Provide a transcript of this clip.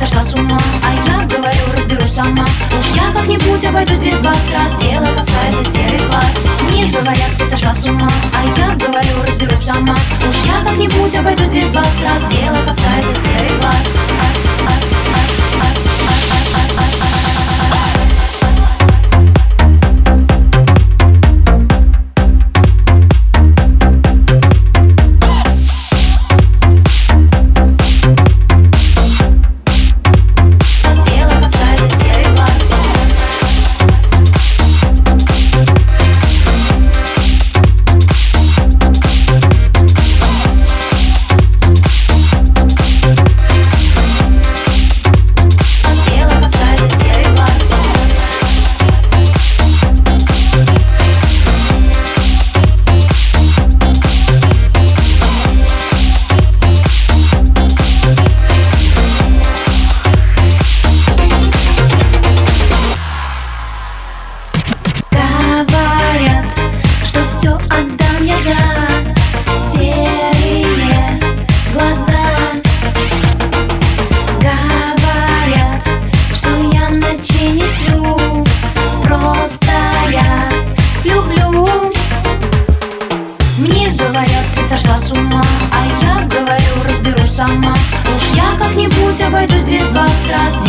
сошла с ума, а я говорю, разберусь сама. Уж я как-нибудь обойдусь без вас, раз дело касается серых глаз. Мне говорят, ты сошла с ума, а я говорю, разберусь сама. Уж я как-нибудь обойдусь без вас, раз дело касается серых глаз. Все отдам я за серые глаза. Говорят, что я ночей не сплю, просто я люблю. Мне говорят, ты сошла с ума, а я говорю, разберусь сама. Уж я как-нибудь обойдусь без вас, раз